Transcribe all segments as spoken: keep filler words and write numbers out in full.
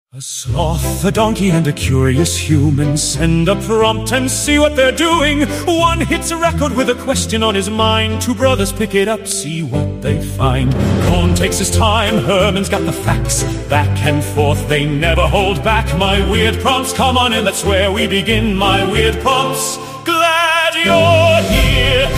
A sloth, a donkey, and a curious human send a prompt and see what they're doing. One hits a record with a question on his mind. Two brothers pick it up, see what they find. Cohn takes his time, Herman's got the facts. Back and forth, they never hold back. My weird prompts, come on in, that's where we begin. My weird prompts, glad you're here.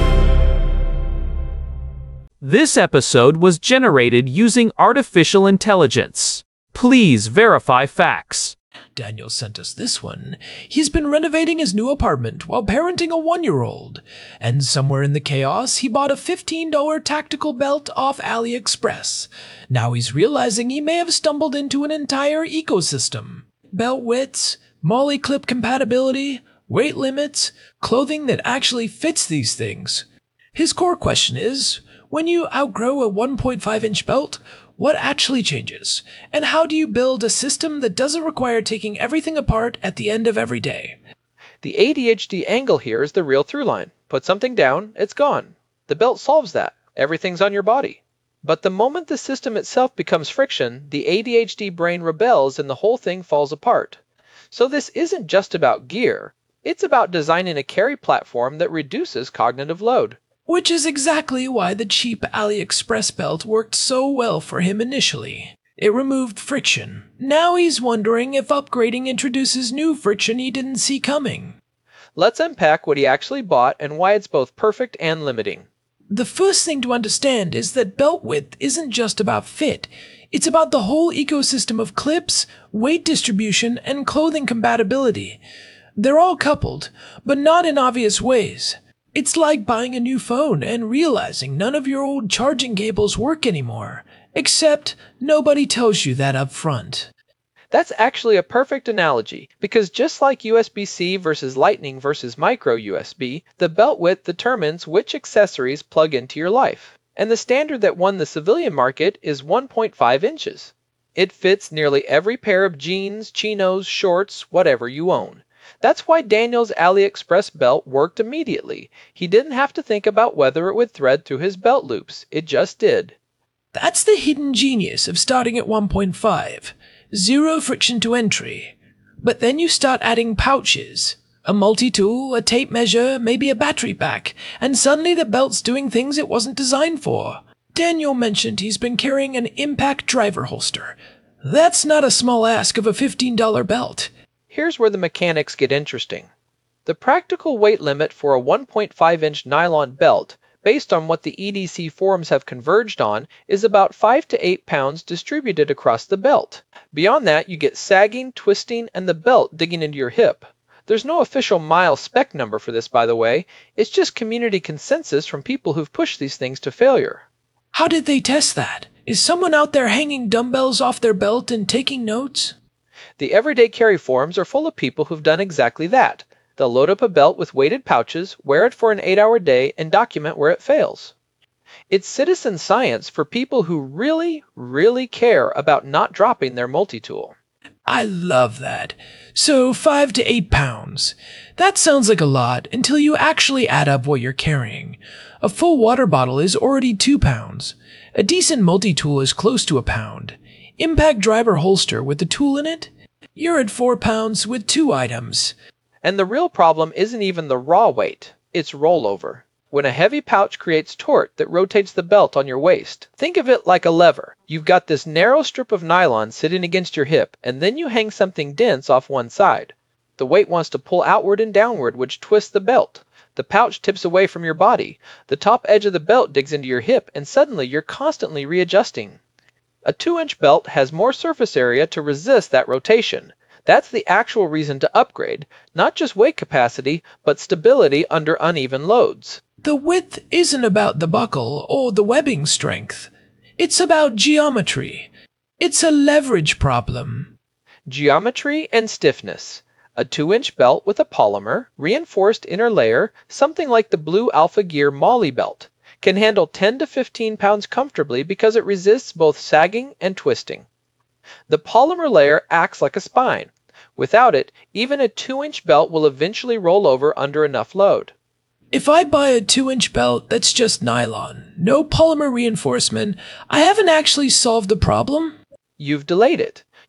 This episode was generated using artificial intelligence. Please verify facts. Daniel sent us this one. He's been renovating his new apartment while parenting a one-year-old. And somewhere in the chaos, he bought a fifteen dollar tactical belt off AliExpress. Now he's realizing he may have stumbled into an entire ecosystem. Belt widths, MOLLE clip compatibility, weight limits, clothing that actually fits these things. His core question is, when you outgrow a one point five inch belt, what actually changes? And how do you build a system that doesn't require taking everything apart at the end of every day? The A D H D angle here is the real through line. Put something down, it's gone. The belt solves that. Everything's on your body. But the moment the system itself becomes friction, the A D H D brain rebels and the whole thing falls apart. So this isn't just about gear. It's about designing a carry platform that reduces cognitive load. Which is exactly why the cheap AliExpress belt worked so well for him initially. It removed friction. Now he's wondering if upgrading introduces new friction he didn't see coming. Let's unpack what he actually bought and why it's both perfect and limiting. The first thing to understand is that belt width isn't just about fit. It's about the whole ecosystem of clips, weight distribution, and clothing compatibility. They're all coupled, but not in obvious ways. It's like buying a new phone and realizing none of your old charging cables work anymore, except nobody tells you that up front. That's actually a perfect analogy, because just like U S B C versus Lightning versus micro U S B, the belt width determines which accessories plug into your life. And the standard that won the civilian market is one point five inches. It fits nearly every pair of jeans, chinos, shorts, whatever you own. That's why Daniel's AliExpress belt worked immediately. He didn't have to think about whether it would thread through his belt loops. It just did. That's the hidden genius of starting at one point five. Zero friction to entry. But then you start adding pouches. A multi-tool, a tape measure, maybe a battery pack, and suddenly the belt's doing things it wasn't designed for. Daniel mentioned he's been carrying an impact driver holster. That's not a small ask of a fifteen dollar belt. Here's where the mechanics get interesting. The practical weight limit for a one point five inch nylon belt, based on what the E D C forums have converged on, is about five to eight pounds distributed across the belt. Beyond that, you get sagging, twisting, and the belt digging into your hip. There's no official mile spec number for this, by the way. It's just community consensus from people who've pushed these things to failure. How did they test that? Is someone out there hanging dumbbells off their belt and taking notes? The everyday carry forums are full of people who've done exactly that. They'll load up a belt with weighted pouches, wear it for an eight hour day, and document where it fails. It's citizen science for people who really, really care about not dropping their multi-tool. I love that. So five to eight pounds. That sounds like a lot until you actually add up what you're carrying. A full water bottle is already two pounds. A decent multi-tool is close to a pound. Impact driver holster with the tool in it? You're at four pounds with two items. And the real problem isn't even the raw weight, it's rollover. When a heavy pouch creates torque that rotates the belt on your waist, think of it like a lever. You've got this narrow strip of nylon sitting against your hip, and then you hang something dense off one side. The weight wants to pull outward and downward, which twists the belt. The pouch tips away from your body. The top edge of the belt digs into your hip, and suddenly you're constantly readjusting. A two inch belt has more surface area to resist that rotation. That's the actual reason to upgrade, not just weight capacity, but stability under uneven loads. The width isn't about the buckle or the webbing strength. It's about geometry. It's a leverage problem. Geometry and stiffness. A two inch belt with a polymer, reinforced inner layer, something like the Blue Alpha Gear MOLLE belt, can handle ten to fifteen pounds comfortably because it resists both sagging and twisting. The polymer layer acts like a spine. Without it, even a two inch belt will eventually roll over under enough load. If I buy a two inch belt that's just nylon, no polymer reinforcement, I haven't actually solved the problem? You've delayed it.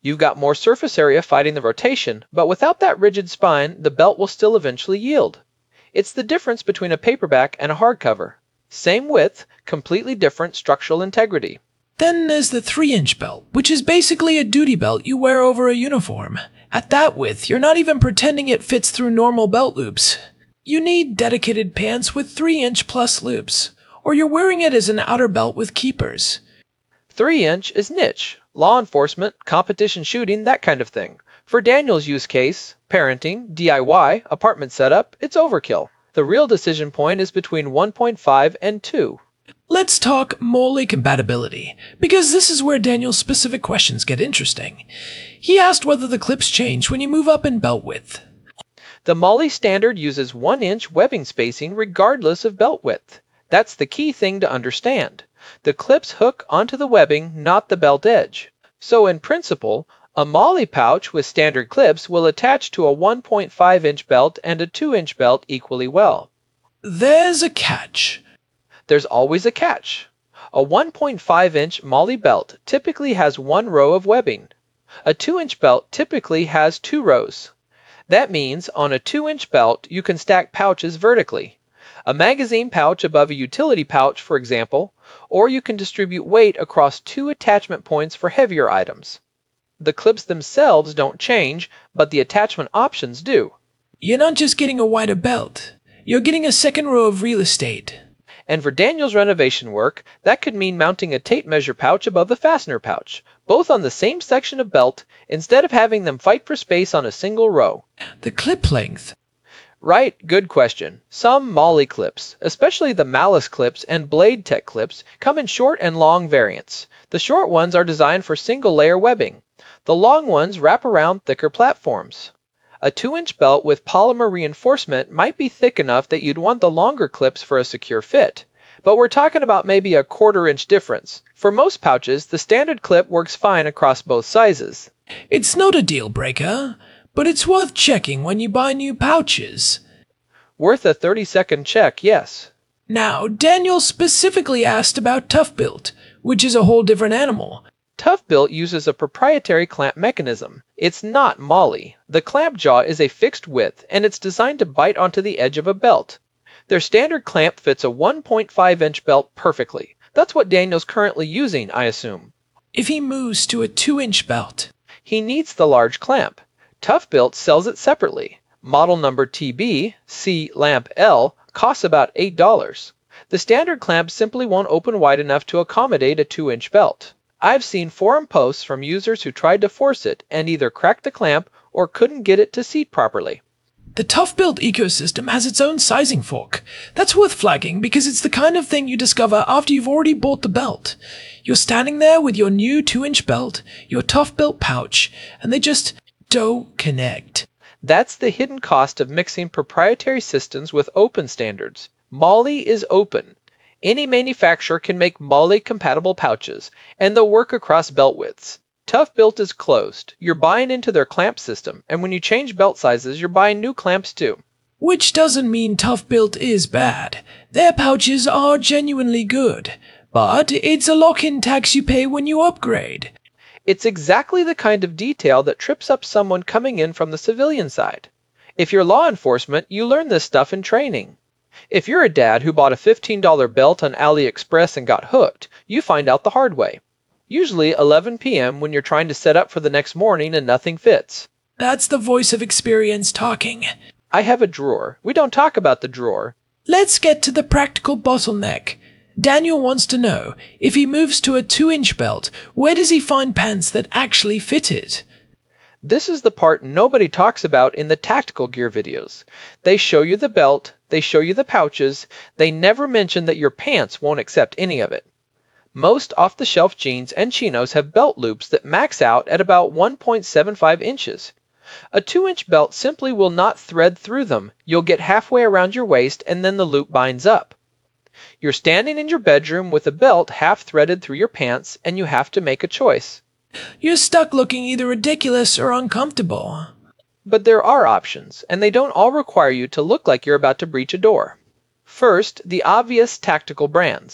You've got more surface area fighting the rotation, but without that rigid spine, the belt will still eventually yield. It's the difference between a paperback and a hardcover. Same width, completely different structural integrity. Then there's the three inch belt, which is basically a duty belt you wear over a uniform. At that width, you're not even pretending it fits through normal belt loops. You need dedicated pants with three inch plus loops, or you're wearing it as an outer belt with keepers. three inch is niche, law enforcement, competition shooting, that kind of thing. For Daniel's use case, parenting, D I Y, apartment setup, it's overkill. The real decision point is between one point five and two. Let's talk MOLLE compatibility, because this is where Daniel's specific questions get interesting. He asked whether the clips change when you move up in belt width. The MOLLE standard uses one inch webbing spacing regardless of belt width. That's the key thing to understand. The clips hook onto the webbing, not the belt edge. So in principle, a MOLLE pouch with standard clips will attach to a one point five inch belt and a two inch belt equally well. There's a catch. There's always a catch. A one point five inch MOLLE belt typically has one row of webbing. A two inch belt typically has two rows. That means on a two inch belt you can stack pouches vertically. A magazine pouch above a utility pouch, for example, or you can distribute weight across two attachment points for heavier items. The clips themselves don't change, but the attachment options do. You're not just getting a wider belt, you're getting a second row of real estate. And for Daniel's renovation work, that could mean mounting a tape measure pouch above the fastener pouch, both on the same section of belt, instead of having them fight for space on a single row. The clip length. Right, good question. Some MOLLE clips, especially the Malice clips and Blade Tech clips, come in short and long variants. The short ones are designed for single-layer webbing. The long ones wrap around thicker platforms. A two inch belt with polymer reinforcement might be thick enough that you'd want the longer clips for a secure fit. But we're talking about maybe a quarter inch difference. For most pouches, the standard clip works fine across both sizes. It's not a deal breaker, but it's worth checking when you buy new pouches. Worth a thirty second check, yes. Now, Daniel specifically asked about Tough Built, which is a whole different animal. Tough Built uses a proprietary clamp mechanism. It's not MOLLE. The clamp jaw is a fixed width, and it's designed to bite onto the edge of a belt. Their standard clamp fits a one point five inch belt perfectly. That's what Daniel's currently using, I assume. If he moves to a two inch belt, he needs the large clamp. Tough Built sells it separately. Model number T B C Lamp L costs about eight dollars. The standard clamp simply won't open wide enough to accommodate a two inch belt. I've seen forum posts from users who tried to force it and either cracked the clamp or couldn't get it to seat properly. The Tough Built ecosystem has its own sizing fork. That's worth flagging because it's the kind of thing you discover after you've already bought the belt. You're standing there with your new two inch belt, your Tough Built pouch, and they just don't connect. That's the hidden cost of mixing proprietary systems with open standards. MOLLE is open. Any manufacturer can make MOLLE-compatible pouches, and they'll work across belt widths. Tough Built is closed. You're buying into their clamp system, and when you change belt sizes, you're buying new clamps too. Which doesn't mean Tough Built is bad. Their pouches are genuinely good, but it's a lock-in tax you pay when you upgrade. It's exactly the kind of detail that trips up someone coming in from the civilian side. If you're law enforcement, you learn this stuff in training. If you're a dad who bought a fifteen dollar belt on AliExpress and got hooked, you find out the hard way. Usually eleven p m when you're trying to set up for the next morning and nothing fits. That's the voice of experience talking. I have a drawer. We don't talk about the drawer. Let's get to the practical bottleneck. Daniel wants to know, if he moves to a two inch belt, where does he find pants that actually fit it? This is the part nobody talks about in the tactical gear videos. They show you the belt, they show you the pouches, they never mention that your pants won't accept any of it. Most off-the-shelf jeans and chinos have belt loops that max out at about one point seven five inches. A two inch belt simply will not thread through them. You'll get halfway around your waist and then the loop binds up. You're standing in your bedroom with a belt half threaded through your pants and you have to make a choice. You're stuck looking either ridiculous or uncomfortable. But there are options, and they don't all require you to look like you're about to breach a door. First, the obvious tactical brands.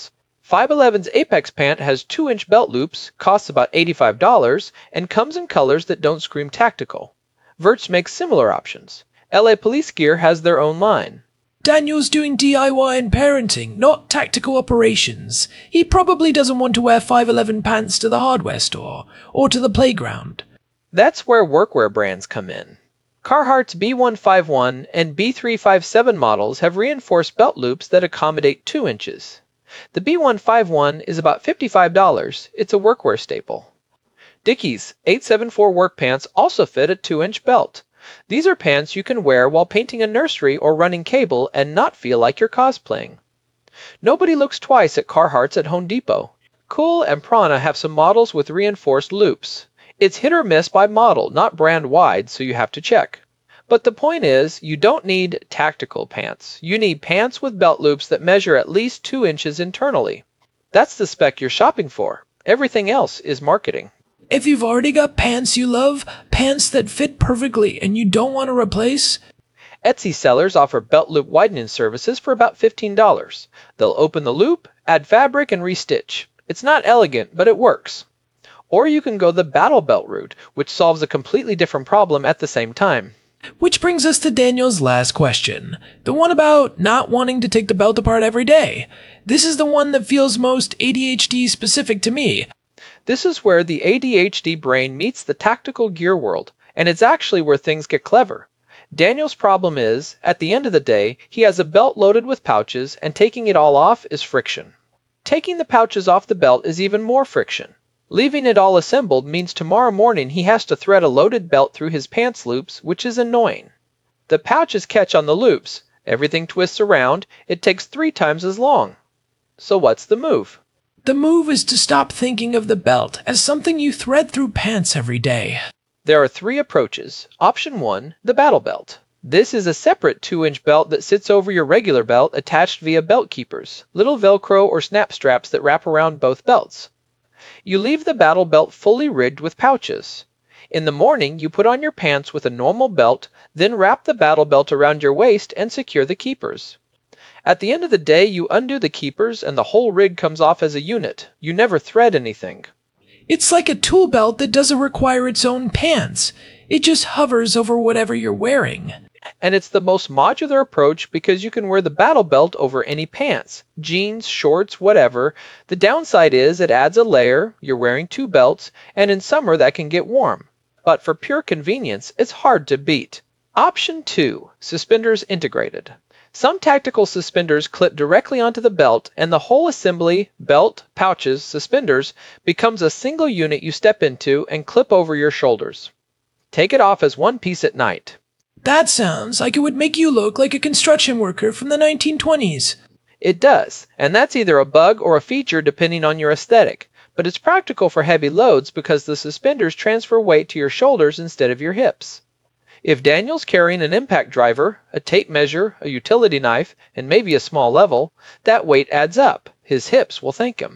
five eleven's Apex pant has two inch belt loops, costs about eighty-five dollars, and comes in colors that don't scream tactical. Verts makes similar options. L A Police Gear has their own line. Daniel's doing D I Y and parenting, not tactical operations. He probably doesn't want to wear five eleven pants to the hardware store, or to the playground. That's where workwear brands come in. Carhartt's B one fifty-one and B three fifty-seven models have reinforced belt loops that accommodate two inches. The B one fifty-one is about fifty-five dollars. It's a workwear staple. Dickies eight seventy-four work pants also fit a two inch belt. These are pants you can wear while painting a nursery or running cable and not feel like you're cosplaying. Nobody looks twice at Carhartt's at Home Depot. Kool and Prana have some models with reinforced loops. It's hit or miss by model, not brand wide, so you have to check. But the point is, you don't need tactical pants. You need pants with belt loops that measure at least two inches internally. That's the spec you're shopping for. Everything else is marketing. If you've already got pants you love, pants that fit perfectly and you don't want to replace, Etsy sellers offer belt loop widening services for about fifteen dollars. They'll open the loop, add fabric, and restitch. It's not elegant, but it works. Or you can go the battle belt route, which solves a completely different problem at the same time. which brings us to Daniel's last question. The one about not wanting to take the belt apart every day. This is the one that feels most A D H D specific to me. This is where the A D H D brain meets the tactical gear world, and it's actually where things get clever. Daniel's problem is, at the end of the day, he has a belt loaded with pouches, and taking it all off is friction. Taking the pouches off the belt is even more friction. Leaving it all assembled means tomorrow morning he has to thread a loaded belt through his pants loops, which is annoying. The pouches catch on the loops, everything twists around, it takes three times as long. So what's the move? The move is to stop thinking of the belt as something you thread through pants every day. There are three approaches. Option one, the battle belt. This is a separate two inch belt that sits over your regular belt attached via belt keepers, little Velcro or snap straps that wrap around both belts. You leave the battle belt fully rigged with pouches. In the morning, you put on your pants with a normal belt, then wrap the battle belt around your waist and secure the keepers. At the end of the day, you undo the keepers and the whole rig comes off as a unit. You never thread anything. It's like a tool belt that doesn't require its own pants. It just hovers over whatever you're wearing. And it's the most modular approach because you can wear the battle belt over any pants, jeans, shorts, whatever. The downside is it adds a layer, you're wearing two belts, and in summer that can get warm. But for pure convenience, it's hard to beat. Option two, suspenders integrated. Some tactical suspenders clip directly onto the belt, and the whole assembly, belt, pouches, suspenders, becomes a single unit you step into and clip over your shoulders. Take it off as one piece at night. That sounds like it would make you look like a construction worker from the nineteen twenties. It does, and that's either a bug or a feature depending on your aesthetic, but it's practical for heavy loads because the suspenders transfer weight to your shoulders instead of your hips. If Daniel's carrying an impact driver, a tape measure, a utility knife, and maybe a small level, that weight adds up. His hips will thank him.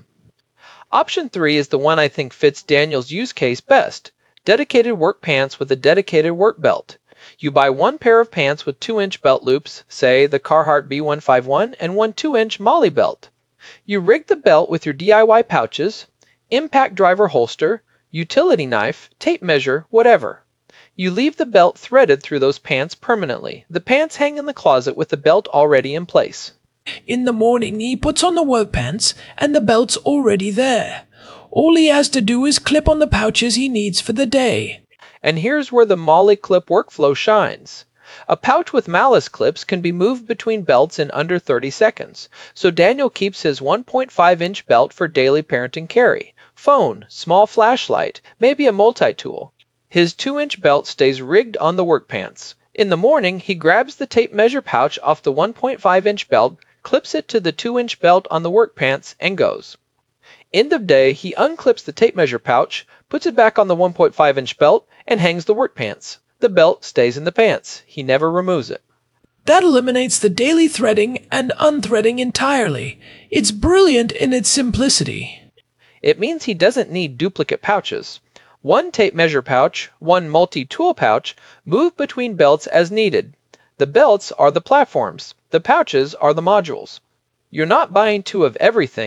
Option three is the one I think fits Daniel's use case best. Dedicated work pants with a dedicated work belt. You buy one pair of pants with two inch belt loops, say the Carhartt B one fifty-one, and one two inch Molly belt. You rig the belt with your D I Y pouches, impact driver holster, utility knife, tape measure, whatever. You leave the belt threaded through those pants permanently. The pants hang in the closet with the belt already in place. In the morning, he puts on the work pants, and the belt's already there. All he has to do is clip on the pouches he needs for the day. And here's where the Molly clip workflow shines. A pouch with malice clips can be moved between belts in under thirty seconds, so Daniel keeps his one point five inch belt for daily parenting carry, phone, small flashlight, maybe a multi-tool. His two inch belt stays rigged on the work pants. In the morning, he grabs the tape measure pouch off the one point five inch belt, clips it to the two inch belt on the work pants, and goes. End of day, he unclips the tape measure pouch, puts it back on the one point five inch belt, and hangs the work pants. The belt stays in the pants. He never removes it. That eliminates the daily threading and unthreading entirely. It's brilliant in its simplicity. It means he doesn't need duplicate pouches. One tape measure pouch, one multi-tool pouch, move between belts as needed. The belts are the platforms. The pouches are the modules. You're not buying two of everything. You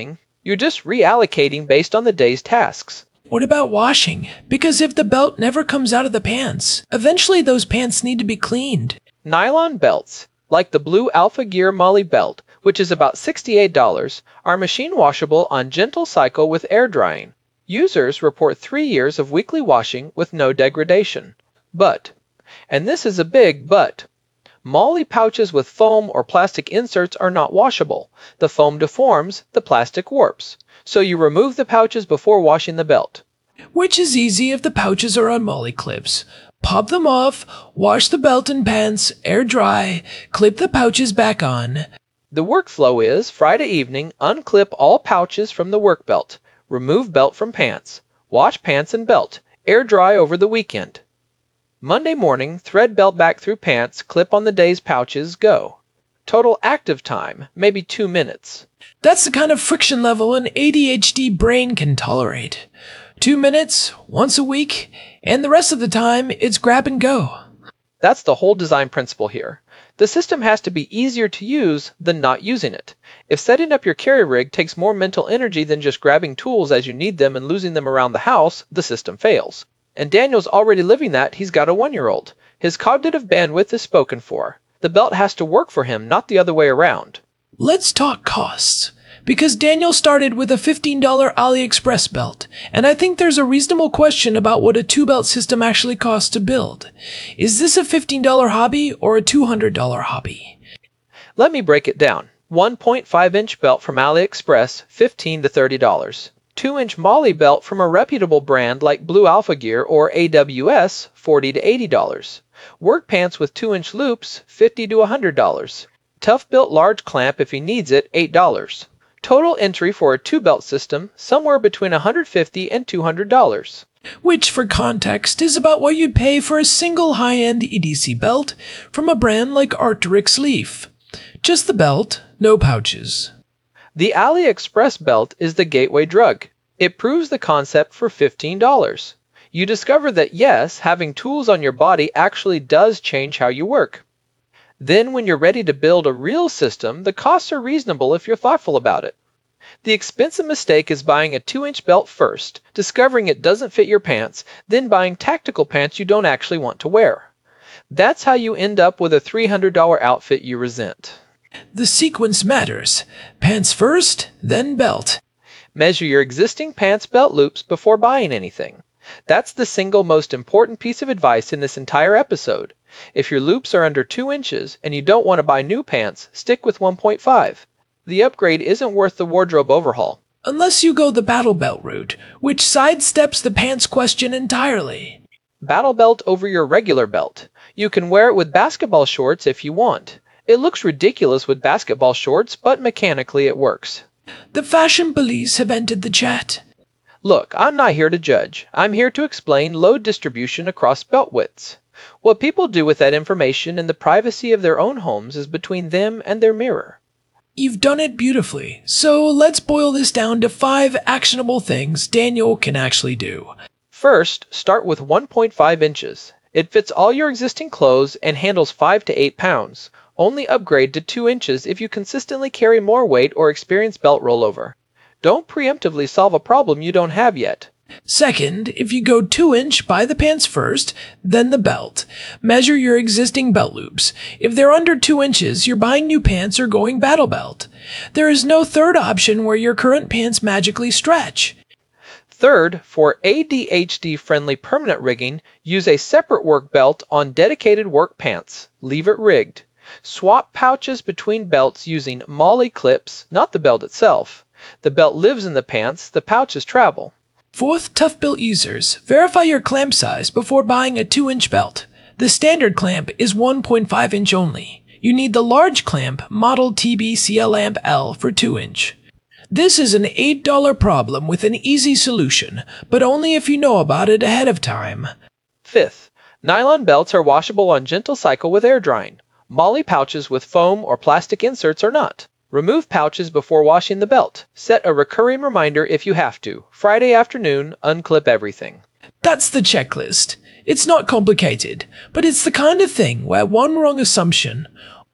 You're just reallocating based on the day's tasks. What about washing? Because if the belt never comes out of the pants, eventually those pants need to be cleaned. Nylon belts, like the blue Alpha Gear Molly belt, which is about sixty-eight dollars, are machine washable on gentle cycle with air drying. Users report three years of weekly washing with no degradation. But, and this is a big but, Molly pouches with foam or plastic inserts are not washable. The foam deforms, the plastic warps. So you remove the pouches before washing the belt. Which is easy if the pouches are on Molly clips. Pop them off, wash the belt and pants, air dry, clip the pouches back on. The workflow is Friday evening, unclip all pouches from the work belt, remove belt from pants, wash pants and belt, air dry over the weekend. Monday morning, thread belt back through pants, clip on the day's pouches, go. Total active time, maybe two minutes. That's the kind of friction level an A D H D brain can tolerate. Two minutes, once a week, and the rest of the time, it's grab and go. That's the whole design principle here. The system has to be easier to use than not using it. If setting up your carry rig takes more mental energy than just grabbing tools as you need them and losing them around the house, the system fails. And Daniel's already living that. He's got a one-year-old. His cognitive bandwidth is spoken for. The belt has to work for him, not the other way around. Let's talk costs. Because Daniel started with a fifteen dollar AliExpress belt, and I think there's a reasonable question about what a two-belt system actually costs to build. Is this a fifteen dollar hobby or a two hundred dollar hobby? Let me break it down. one point five inch belt from AliExpress, fifteen to thirty dollars. two inch Molly belt from a reputable brand like Blue Alpha Gear or A W S, forty to eighty dollars. Work pants with two inch loops, fifty to one hundred dollars. Tough built large clamp if he needs it, eight dollars. Total entry for a two-belt system, somewhere between one hundred fifty dollars and two hundred dollars. Which, for context, is about what you'd pay for a single high-end E D C belt from a brand like Arc'teryx Leaf. Just the belt, no pouches. The AliExpress belt is the gateway drug. It proves the concept for fifteen dollars. You discover that yes, having tools on your body actually does change how you work. Then when you're ready to build a real system, the costs are reasonable if you're thoughtful about it. The expensive mistake is buying a two inch belt first, discovering it doesn't fit your pants, then buying tactical pants you don't actually want to wear. That's how you end up with a three hundred dollar outfit you resent. The sequence matters. Pants first, then belt. Measure your existing pants belt loops before buying anything. That's the single most important piece of advice in this entire episode. If your loops are under two inches and you don't want to buy new pants, stick with one point five. The upgrade isn't worth the wardrobe overhaul. Unless you go the battle belt route, which sidesteps the pants question entirely. Battle belt over your regular belt. You can wear it with basketball shorts if you want. It looks ridiculous with basketball shorts, but mechanically it works. The fashion police have entered the chat. Look, I'm not here to judge. I'm here to explain load distribution across belt widths. What people do with that information in the privacy of their own homes is between them and their mirror. You've done it beautifully, so let's boil this down to five actionable things Daniel can actually do. First, start with one point five inches. It fits all your existing clothes and handles five to eight pounds. Only upgrade to two inches if you consistently carry more weight or experience belt rollover. Don't preemptively solve a problem you don't have yet. Second, if you go two inch, buy the pants first, then the belt. Measure your existing belt loops. If they're under two inches, you're buying new pants or going battle belt. There is no third option where your current pants magically stretch. Third, for A D H D-friendly permanent rigging, use a separate work belt on dedicated work pants. Leave it rigged. Swap pouches between belts using Molly clips, not the belt itself. The belt lives in the pants, the pouches travel. Fourth, tough belt users, verify your clamp size before buying a two inch belt. The standard clamp is one point five inch only. You need the large clamp, model T B C L A M P L, for two inch. This is an eight dollar problem with an easy solution, but only if you know about it ahead of time. Fifth, nylon belts are washable on gentle cycle with air drying. Molly pouches with foam or plastic inserts are not. Remove pouches before washing the belt. Set a recurring reminder if you have to. Friday afternoon, unclip everything. That's the checklist. It's not complicated, but it's the kind of thing where one wrong assumption,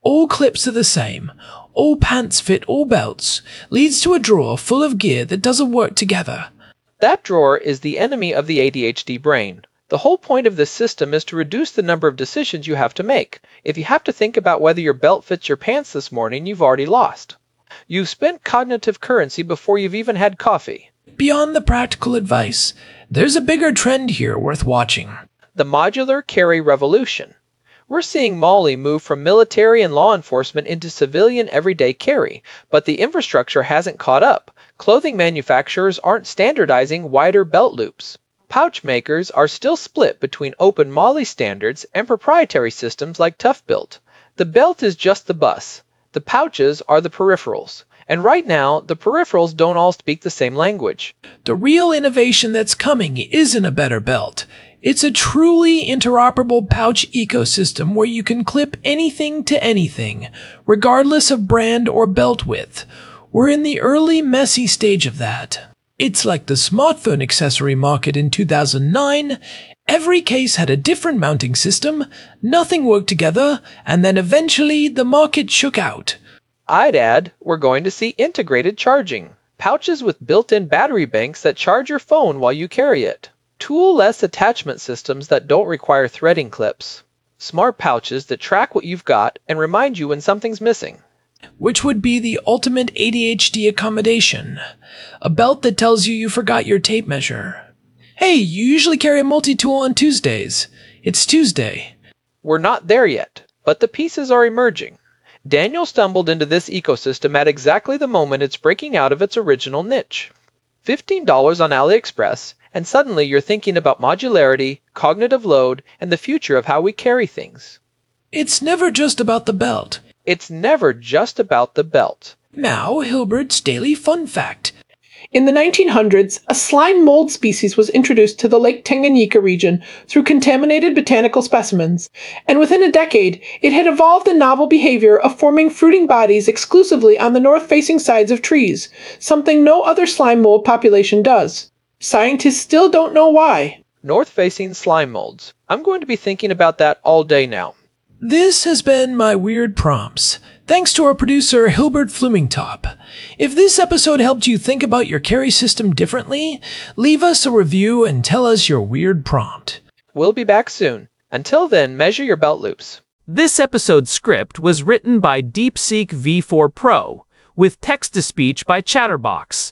All clips are the same. All pants fit all belts. Leads to a drawer full of gear that doesn't work together. That drawer is the enemy of the A D H D brain. The whole point of this system is to reduce the number of decisions you have to make. If you have to think about whether your belt fits your pants this morning, you've already lost. You've spent cognitive currency before you've even had coffee. Beyond the practical advice, there's a bigger trend here worth watching. The modular carry revolution. We're seeing MOLLE move from military and law enforcement into civilian everyday carry, but the infrastructure hasn't caught up. Clothing manufacturers aren't standardizing wider belt loops. Pouch makers are still split between open MOLLE standards and proprietary systems like ToughBuilt. The belt is just the bus. The pouches are the peripherals. And right now, the peripherals don't all speak the same language. The real innovation that's coming isn't a better belt. It's a truly interoperable pouch ecosystem where you can clip anything to anything, regardless of brand or belt width. We're in the early, messy stage of that. It's like the smartphone accessory market in two thousand nine. Every case had a different mounting system, nothing worked together, and then eventually the market shook out. I'd add, we're going to see integrated charging. Pouches with built-in battery banks that charge your phone while you carry it. Tool-less attachment systems that don't require threading clips. Smart pouches that track what you've got and remind you when something's missing. Which would be the ultimate A D H D accommodation. A belt that tells you you forgot your tape measure. Hey, you usually carry a multi-tool on Tuesdays. It's Tuesday. We're not there yet, but the pieces are emerging. Daniel stumbled into this ecosystem at exactly the moment it's breaking out of its original niche. fifteen dollars on AliExpress, and suddenly you're thinking about modularity, cognitive load, and the future of how we carry things. It's never just about the belt. It's never just about the belt. Now, Hilbert's Daily Fun Fact. In the nineteen hundreds, a slime mold species was introduced to the Lake Tanganyika region through contaminated botanical specimens, and within a decade, it had evolved a novel behavior of forming fruiting bodies exclusively on the north-facing sides of trees, something no other slime mold population does. Scientists still don't know why. North-facing slime molds. I'm going to be thinking about that all day now. This has been my Weird Prompts. Thanks to our producer, Hilbert Flumingtop. If this episode helped you think about your carry system differently, leave us a review and tell us your weird prompt. We'll be back soon. Until then, measure your belt loops. This episode's script was written by DeepSeek V four Pro, with text-to-speech by Chatterbox.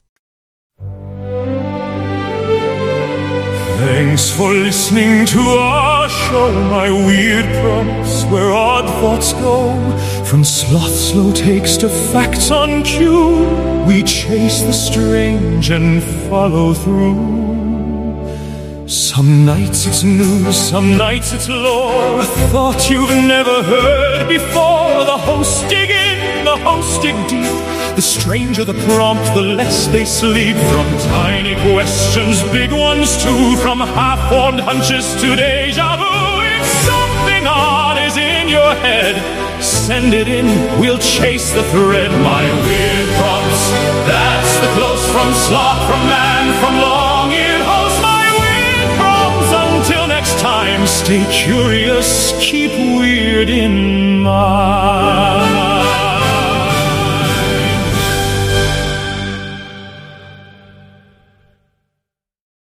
Thanks for listening to our show, my weird prompts, where odd thoughts go. From sloth slow takes to facts on cue, we chase the strange and follow through. Some nights it's news, some nights it's lore, a thought you've never heard before. The hosts dig in, the hosts dig deep. The stranger the prompt, the less they sleep. From tiny questions, big ones too. From half-formed hunches to deja vu. If something odd is in your head, send it in, we'll chase the thread. My weird prompts, that's the close from sloth, from man, from long-eared host. My weird prompts, until next time, stay curious, keep weird in mind.